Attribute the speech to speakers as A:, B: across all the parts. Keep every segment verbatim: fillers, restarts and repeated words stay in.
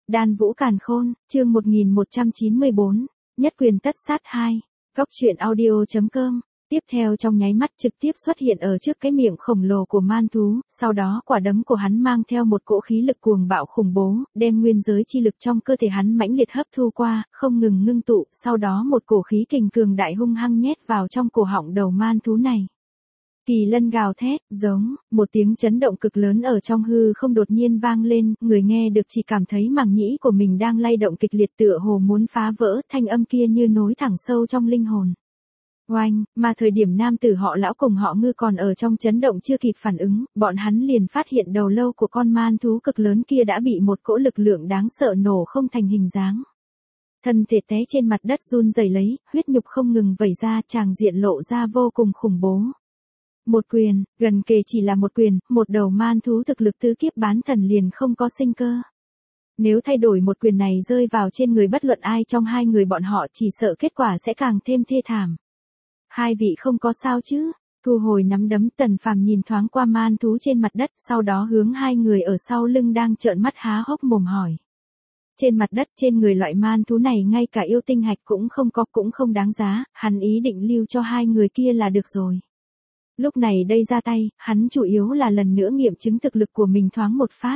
A: Đan Vũ Càn Khôn, chương một nghìn một trăm chín mươi bốn, Nhất Quyền Tất Sát hai, Góc truyện audio.com. Tiếp theo trong nháy mắt trực tiếp xuất hiện ở trước cái miệng khổng lồ của man thú, sau đó quả đấm của hắn mang theo một cỗ khí lực cuồng bạo khủng bố, đem nguyên giới chi lực trong cơ thể hắn mãnh liệt hấp thu qua, không ngừng ngưng tụ, sau đó một cổ khí kình cường đại hung hăng nhét vào trong cổ họng đầu man thú này. Kỳ lân gào thét, giống, một tiếng chấn động cực lớn ở trong hư không đột nhiên vang lên, người nghe được chỉ cảm thấy màng nhĩ của mình đang lay động kịch liệt tựa hồ muốn phá vỡ, thanh âm kia như nối thẳng sâu trong linh hồn. Oanh, mà thời điểm nam tử họ Lão cùng họ Ngư còn ở trong chấn động chưa kịp phản ứng, bọn hắn liền phát hiện đầu lâu của con man thú cực lớn kia đã bị một cỗ lực lượng đáng sợ nổ không thành hình dáng. Thân thể té trên mặt đất run rẩy lấy, huyết nhục không ngừng vẩy ra, tràng diện lộ ra vô cùng khủng bố. Một quyền, gần kề chỉ là một quyền, một đầu man thú thực lực tứ kiếp bán thần liền không có sinh cơ. Nếu thay đổi một quyền này rơi vào trên người bất luận ai trong hai người bọn họ chỉ sợ kết quả sẽ càng thêm thê thảm. Hai vị không có sao chứ? Thu hồi nắm đấm, Tần Phàm nhìn thoáng qua man thú trên mặt đất, sau đó hướng hai người ở sau lưng đang trợn mắt há hốc mồm hỏi. Trên mặt đất, trên người loại man thú này ngay cả yêu tinh hạch cũng không có, cũng không đáng giá, hắn ý định lưu cho hai người kia là được rồi. Lúc này đây ra tay, hắn chủ yếu là lần nữa nghiệm chứng thực lực của mình thoáng một phát.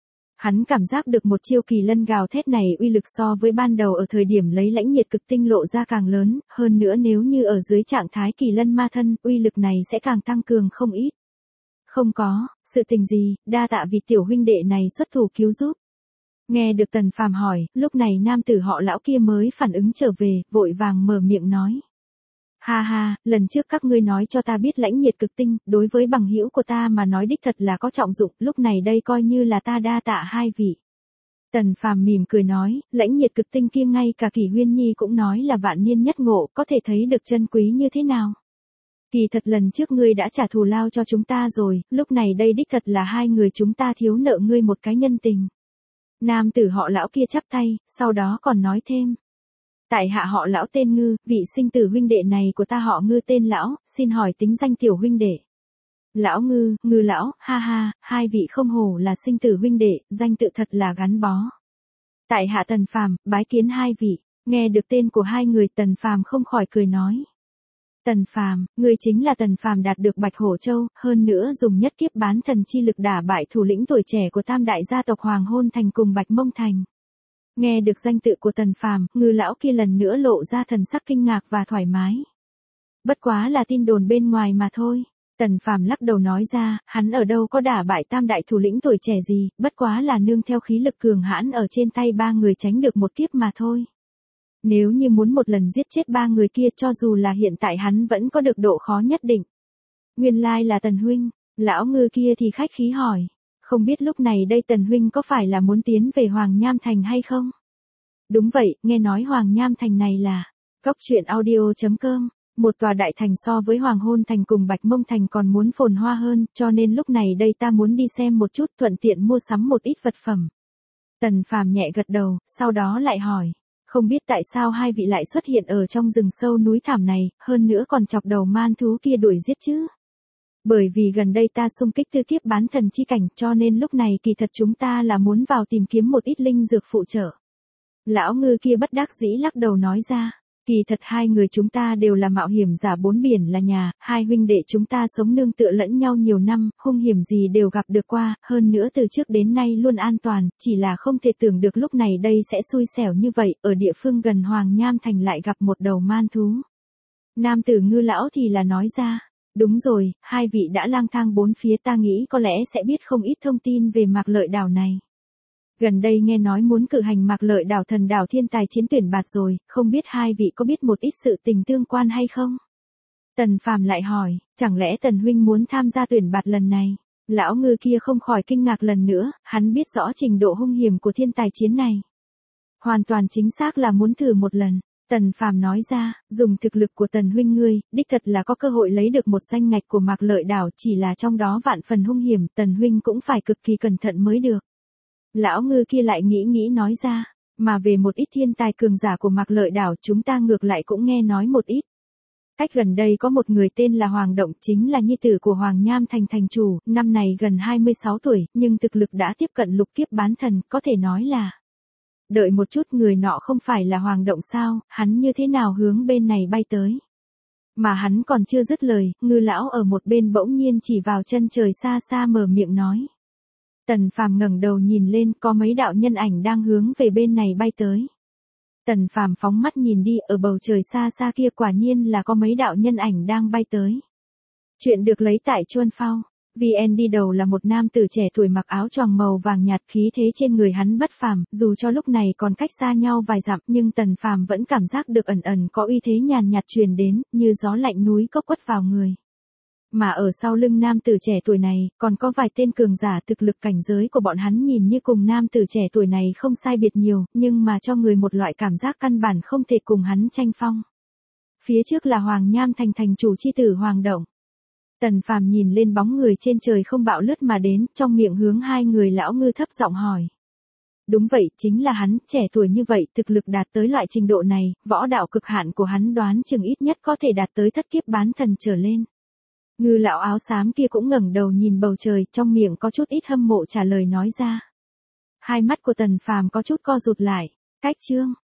A: Hắn cảm giác được một chiêu kỳ lân gào thét này uy lực so với ban đầu ở thời điểm lấy lãnh nhiệt cực tinh lộ ra càng lớn, hơn nữa nếu như ở dưới trạng thái kỳ lân ma thân, uy lực này sẽ càng tăng cường không ít. Không có, sự tình gì, đa tạ vì tiểu huynh đệ này xuất thủ cứu giúp. Nghe được Tần Phàm hỏi, lúc này nam tử họ Lão kia mới phản ứng trở về, vội vàng mở miệng nói. Ha ha, lần trước các ngươi nói cho ta biết lãnh nhiệt cực tinh, đối với bằng hữu của ta mà nói đích thật là có trọng dụng, lúc này đây coi như là ta đa tạ hai vị. Tần Phàm mỉm cười nói, lãnh nhiệt cực tinh kia ngay cả Kỷ Huyên Nhi cũng nói là vạn niên nhất ngộ, có thể thấy được chân quý như thế nào. Kỳ thật lần trước ngươi đã trả thù lao cho chúng ta rồi, lúc này đây đích thật là hai người chúng ta thiếu nợ ngươi một cái nhân tình. Nam tử họ Lão kia chắp tay, sau đó còn nói thêm. Tại hạ họ Lão tên Ngư, vị sinh tử huynh đệ này của ta họ Ngư tên Lão, xin hỏi tính danh tiểu huynh đệ. Lão Ngư, Ngư Lão, ha ha, hai vị không hổ là sinh tử huynh đệ, danh tự thật là gắn bó. Tại hạ Tần Phàm, bái kiến hai vị, nghe được tên của hai người Tần Phàm không khỏi cười nói. Tần Phàm, ngươi chính là Tần Phàm đạt được Bạch Hổ Châu, hơn nữa dùng nhất kiếp bán thần chi lực đả bại thủ lĩnh tuổi trẻ của tam đại gia tộc Hoàng Hôn Thành cùng Bạch Mông Thành. Nghe được danh tự của Tần Phàm, Ngư Lão kia lần nữa lộ ra thần sắc kinh ngạc và thoải mái. Bất quá là tin đồn bên ngoài mà thôi. Tần Phàm lắc đầu nói ra, hắn ở đâu có đả bại tam đại thủ lĩnh tuổi trẻ gì, bất quá là nương theo khí lực cường hãn ở trên tay ba người tránh được một kiếp mà thôi. Nếu như muốn một lần giết chết ba người kia cho dù là hiện tại hắn vẫn có được độ khó nhất định. Nguyên lai là Tần huynh, Lão Ngư kia thì khách khí hỏi. Không biết lúc này đây Tần huynh có phải là muốn tiến về Hoàng Nham Thành hay không? Đúng vậy, nghe nói Hoàng Nham Thành này là Góc truyện audio.com, một tòa đại thành so với Hoàng Hôn Thành cùng Bạch Mông Thành còn muốn phồn hoa hơn, cho nên lúc này đây ta muốn đi xem một chút, thuận tiện mua sắm một ít vật phẩm. Tần Phàm nhẹ gật đầu, sau đó lại hỏi, không biết tại sao hai vị lại xuất hiện ở trong rừng sâu núi thảm này, hơn nữa còn chọc đầu man thú kia đuổi giết chứ? Bởi vì gần đây ta xung kích tư kiếp bán thần chi cảnh, cho nên lúc này kỳ thật chúng ta là muốn vào tìm kiếm một ít linh dược phụ trợ. Lão Ngư kia bất đắc dĩ lắc đầu nói ra, kỳ thật hai người chúng ta đều là mạo hiểm giả bốn biển là nhà, hai huynh đệ chúng ta sống nương tựa lẫn nhau nhiều năm, hung hiểm gì đều gặp được qua, hơn nữa từ trước đến nay luôn an toàn, chỉ là không thể tưởng được lúc này đây sẽ xui xẻo như vậy, ở địa phương gần Hoàng Nham Thành lại gặp một đầu man thú. Nam tử Ngư Lão thì là nói ra. Đúng rồi, hai vị đã lang thang bốn phía, ta nghĩ có lẽ sẽ biết không ít thông tin về Mạc Lợi đảo này. Gần đây nghe nói muốn cử hành Mạc Lợi đảo thần đảo thiên tài chiến tuyển bạt rồi, không biết hai vị có biết một ít sự tình tương quan hay không? Tần Phàm lại hỏi, chẳng lẽ Tần huynh muốn tham gia tuyển bạt lần này? Lão Ngư kia không khỏi kinh ngạc lần nữa, hắn biết rõ trình độ hung hiểm của thiên tài chiến này. Hoàn toàn chính xác là muốn thử một lần. Tần Phàm nói ra, dùng thực lực của Tần huynh ngươi, đích thật là có cơ hội lấy được một danh ngạch của Mạc Lợi đảo, chỉ là trong đó vạn phần hung hiểm, Tần huynh cũng phải cực kỳ cẩn thận mới được. Lão Ngư kia lại nghĩ nghĩ nói ra, mà về một ít thiên tài cường giả của Mạc Lợi đảo chúng ta ngược lại cũng nghe nói một ít. Cách gần đây có một người tên là Hoàng Động, chính là nhi tử của Hoàng Nham Thành thành chủ, năm này gần hai mươi sáu tuổi, nhưng thực lực đã tiếp cận lục kiếp bán thần, có thể nói là đợi một chút, người nọ không phải là Hoàng Động sao, hắn như thế nào hướng bên này bay tới. Mà hắn còn chưa dứt lời, Ngư lão ở một bên bỗng nhiên chỉ vào chân trời xa xa mở miệng nói. Tần Phàm ngẩng đầu nhìn lên, có mấy đạo nhân ảnh đang hướng về bên này bay tới. Tần Phàm phóng mắt nhìn đi, ở bầu trời xa xa kia quả nhiên là có mấy đạo nhân ảnh đang bay tới. Chuyện được lấy tại Chuân Phao. vê en đi đầu là một nam tử trẻ tuổi mặc áo choàng màu vàng nhạt, khí thế trên người hắn bất phàm, dù cho lúc này còn cách xa nhau vài dặm, nhưng Tần Phàm vẫn cảm giác được ẩn ẩn có uy thế nhàn nhạt truyền đến, như gió lạnh núi cốc quất vào người. Mà ở sau lưng nam tử trẻ tuổi này, còn có vài tên cường giả, thực lực cảnh giới của bọn hắn nhìn như cùng nam tử trẻ tuổi này không sai biệt nhiều, nhưng mà cho người một loại cảm giác căn bản không thể cùng hắn tranh phong. Phía trước là Hoàng Nham Thành thành chủ chi tử Hoàng Động. Tần Phàm nhìn lên bóng người trên trời không bạo lướt mà đến, trong miệng hướng hai người lão ngư thấp giọng hỏi. Đúng vậy, chính là hắn, trẻ tuổi như vậy, thực lực đạt tới loại trình độ này, võ đạo cực hạn của hắn đoán chừng ít nhất có thể đạt tới thất kiếp bán thần trở lên. Ngư lão áo xám kia cũng ngẩng đầu nhìn bầu trời, trong miệng có chút ít hâm mộ trả lời nói ra. Hai mắt của Tần Phàm có chút co rụt lại. Cách chương